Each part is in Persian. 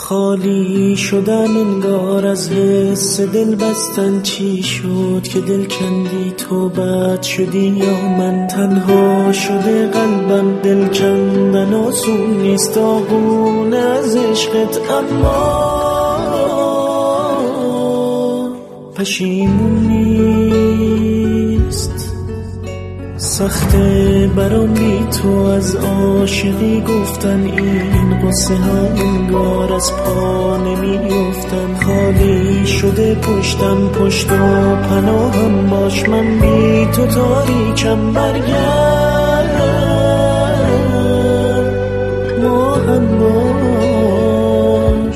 خالی شدم انگار از حس دل بستن. چی شد که دل کندی تو بد شدی یا من؟ تنها شده قلبم، دل کندن آسون نیست، داغون از عشقت اما پشیمون نیست. سخته برام بی تو از عاشقی گفتن، این قصه ها انگار از پا نمیافتن. خالی شده پشتم، پشت و پناهم باش، من بی تو تاریکم. برگرد ما هم باش.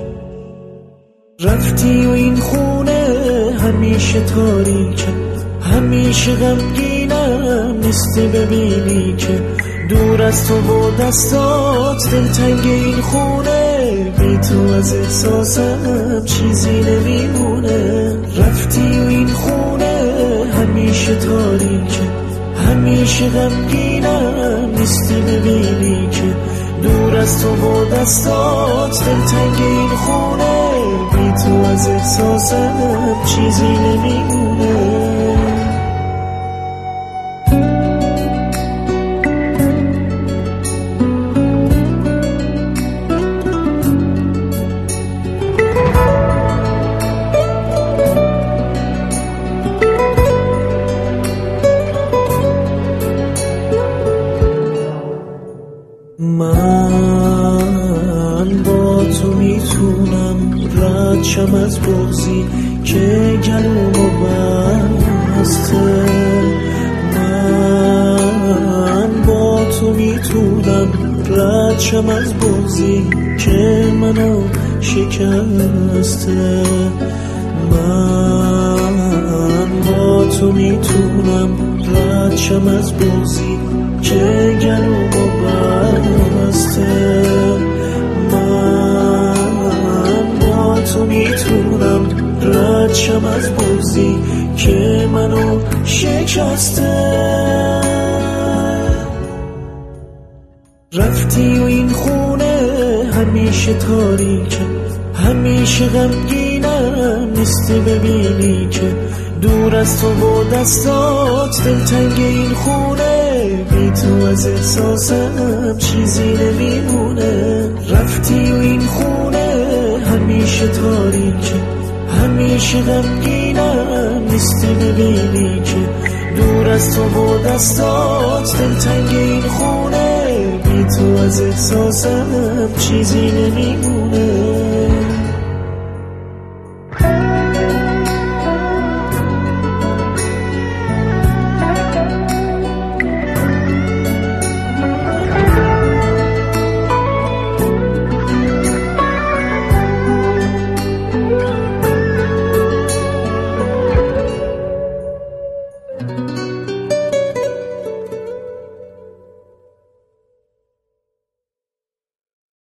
رفتی و این خونه همیشه تاریکه، همیشه غمگینم، نیستی ببینی که دور از تو و دستات دلتنگ این خونه. بی تو از احساسم چیزی نمیمونه. رفتی و این خونه همیشه تاریکه، همیشه غمگینم، نیستی ببینی که دور از تو و دستات دلتنگ این خونه. بی تو از احساسم چیزی نمیمونه. من با تو میتونم رد شم از بغضی که گلومو بسته. من با تو میتونم رد شم از بغضی که منو شکسته. من با تو میتونم رد شم از بغضی که گلومو بسته. من با تو میتونم رد شم از بغضی که منو شکسته. رفتی و این خونه همیشه تاریکه، همیشه غمگینم، نیستی ببینی که دور از تو و دستات دلتنگ این خونه. بی تو از احساسم چیزی نمیمونه. رفتی و این خونه همیشه تاریکه، همیشه غمگینم، نیستی ببینی که دور از تو و دستات دلتنگ این خونه. بی تو از احساسم چیزی نمیمونه.